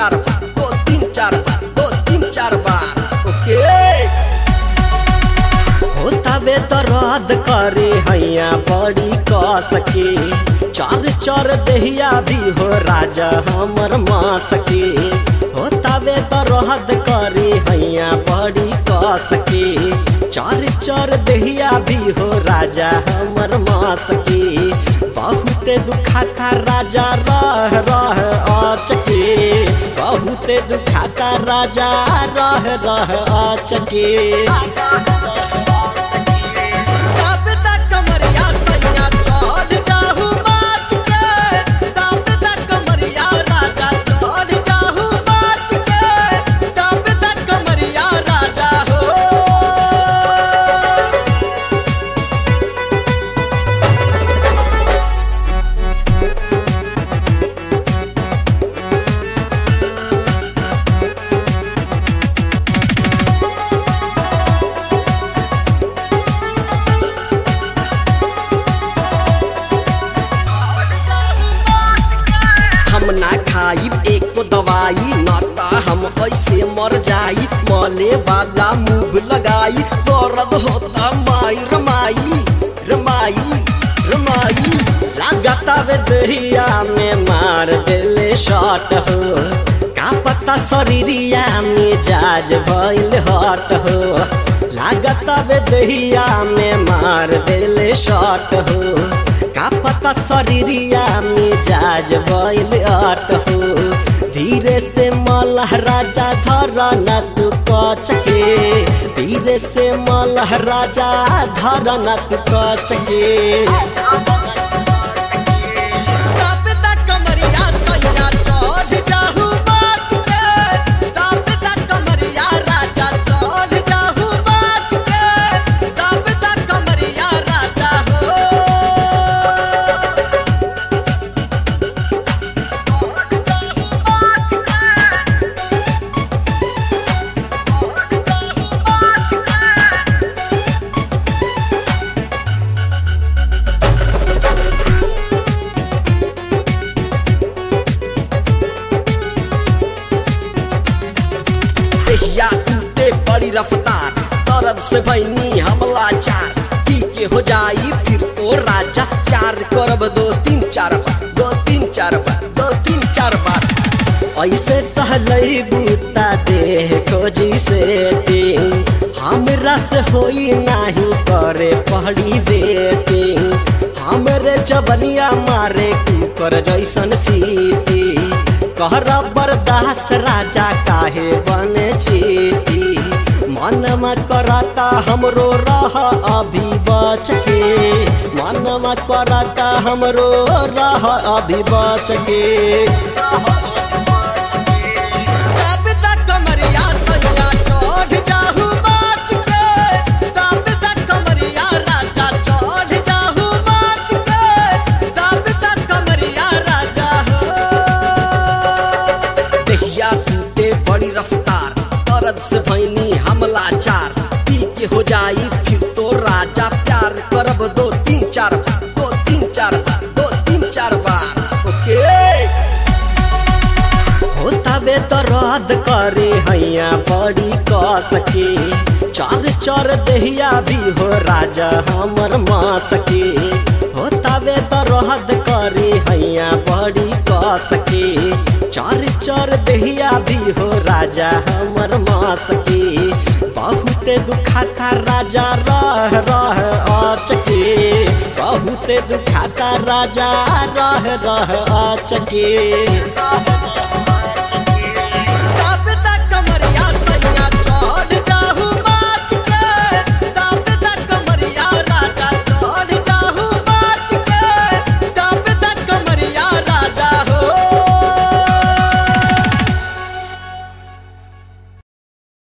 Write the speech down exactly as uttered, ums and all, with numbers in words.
चार बार दो तीन चार बार दो तीन चार बार। ओके होता बे दर्द करे हैया बड़ी क सके चार चार दहिया भी हो राजा हमर माँ सके। होता बे दर्द करे हैया बड़ी क सके चार चार दहिया भी हो राजा हमर माँ सके। बहुत दुखाता राजा रह रह आचके बहुत दुखाता राजा रह रह आचके। हम ना खाई एको दवाई नाता हम ऐसे मर जाई मले वाला मुँह लगाई दर्द होता माई रमाई रमाई रमाई लागता वे दहिया में मार देले शॉट हो का पता शरीरिया में जाज भइल हट हो। लागता वे दहिया में मार देले शॉट हो का पता शरीरिया में जाज भइल हट हो। धीरे से मलह राजा धरा न तू कचके धीरे से मलह राजा धरा न तू कचके। या टूटे बड़ी रफ्तार दर्द से भैनी हमला चार पी के हो जाई फिर तो राजा प्यार करब दो तीन चार बार दो तीन चार बार दो तीन चार बार। ऐसे सहलई बूता देह खोजी सेटिंग हमरा से होई नहीं करे पहली वेटिंग हमरे जबनिया मारे कुकर जैसन सीटी कहरा बर्दाश्त राजा काहे बने चीटी मन कराता हमरो रह अभी बच के मन कराता हमरो रह अभी बच के। बड़ी रफ्तार दर्द से भैनी हमला चार पी के हो जाई फिर तो राजा प्यार करब दो तीन चार बार दो तीन चार बार दो तीन चार बार। ओके होता बे दर्द करे हैया बड़ी क सके चार चार दहिया भी हो राजा हमर माँ सके। होता बे दर्द करे हैया बड़ी क सके चार चार दहिया भी हो राजा हमर माँ सके। बहुत दुखाता राजा रह रह आचके बहुत दुखाता राजा रह रह आचके।